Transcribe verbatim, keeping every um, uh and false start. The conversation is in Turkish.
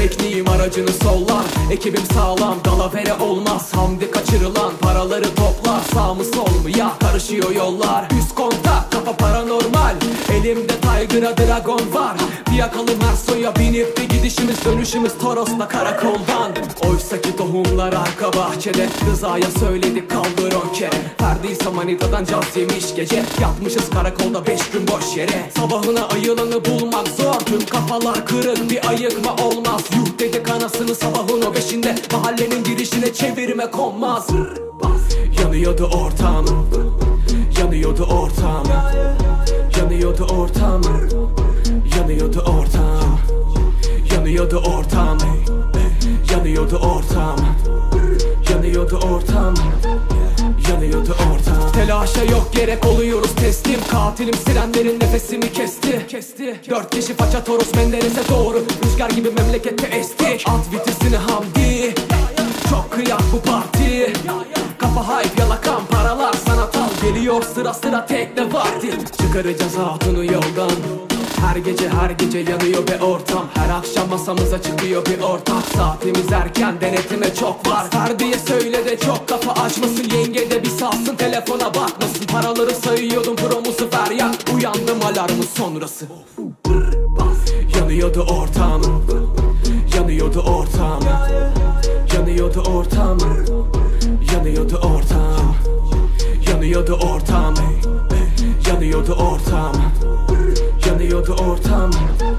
tekniğim aracını sollar. Ekibim sağlam, dalavere olmaz. Hamdi kaçırılan paraları toplar. Sağ mı sol mu ya, karışıyor yollar. Üst kontak, kafa paranormal. Elimde Tiger'a Dragon var. Fiyakalı Merso'ya binip bir gidişimiz, dönüşümüz Toros'la karakoldan. Oysaki tohumlar arka bahçede. Rıza'ya söyledik kaldır on kere. Perdeyse manitadan caz yemiş gece. Yatmışız karakolda beş gün boş yere. Sabahına ayılanı bulmak zor. Tüm kafalar kırık, bir ayıkma olmaz. Yuh dedik anasını sabahın o beşinde. Mahallenin girişine çevirme konmaz. Yanıyordu ortam, yanıyordu ortam, yanıyordu ortam, yanıyordu ortam, yanıyordu ortam, yanıyordu ortam, yanıyordu ortam, yanıyordu ortam. Telaşa yok, gerek oluyoruz teslim. Katilim sirenlerin nefesimi kesti, kesti. Dört kişi faça Toros Menderes'e doğru. Rüzgar gibi memlekette estik. At vitesini Hamdi, çok kıyak bu parti. Kafa hype, yalakan paralar sanatal. Geliyor sıra sıra tekne vakti. Çıkaracağız hatunu yoldan. Her gece her gece yanıyor be ortam. Her akşam masamıza çıkıyor bir ortak. Saatimiz erken, denetime çok var. Ferdiye söyle de çok kafa açmasın. Yenge de bir salsın, telefona bakmasın. Paraları sayıyordum, promusu feryat. Uyandım alarmın sonrası. Yanıyordu ortam, yanıyordu ortam, yanıyordu ortam, yanıyordu ortam, yanıyordu ortam, yanıyordu ortam, yanıyordu ortam.